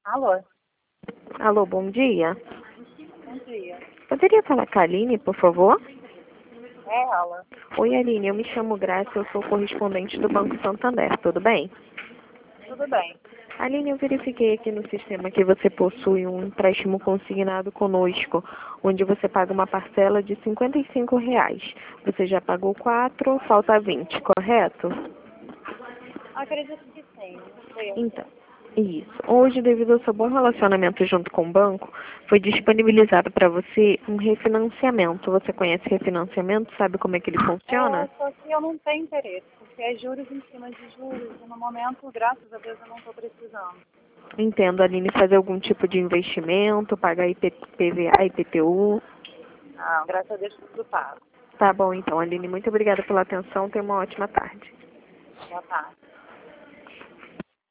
Alô, Alô, bom dia. bom dia. Poderia falar com a Aline, por favor? É ela. Oi, Aline, eu me chamo Graça, eu sou correspondente do Banco Santander, tudo bem? Tudo bem. Aline, eu verifiquei aqui no sistema que você possui um empréstimo consignado conosco, onde você paga uma parcela de R$ 55. Você já pagou 4, falta 20, correto? Acredito que sim. Não sei. Então, isso. Hoje, devido ao seu bom relacionamento junto com o banco, foi disponibilizado para você um refinanciamento. Você conhece refinanciamento? Sabe como é que ele funciona? Só que eu não tenho interesse, porque é juros em cima de juros e no momento, graças a Deus, eu não estou precisando. Entendo, Aline, fazer algum tipo de investimento, pagar IPVA, IPTU. Não, graças a Deus tudo pago. Tá bom, então, Aline, muito obrigada pela atenção. Tenha uma ótima tarde. Boa tarde.